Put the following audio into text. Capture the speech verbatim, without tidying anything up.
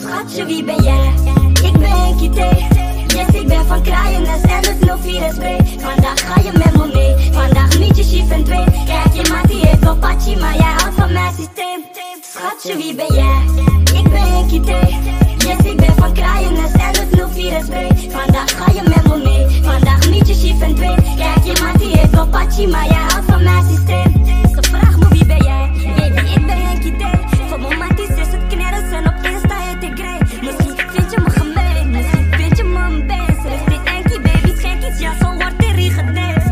Schatje, wie ben jij? Ik ben Kité. Yes, ik ben van Kraaienest en het nul vier spray. Vandaag ga je met me mee. Vandaag niet je chief en twee. Kijk, je maat die heeft wel patchie, maar jij houdt van mijn systeem. Schatje, wie ben jij? Ik ben Kité. Yes, ik ben van Kraaienest en het nul vier spray. Vandaag ga je met me mee. Vandaag niet je chief en twee. Kijk, je maat die heeft wel patchie, maar jij houdt van mijn systeem. Ze vraagt me wie ben jij? Baby, ik ben Kité.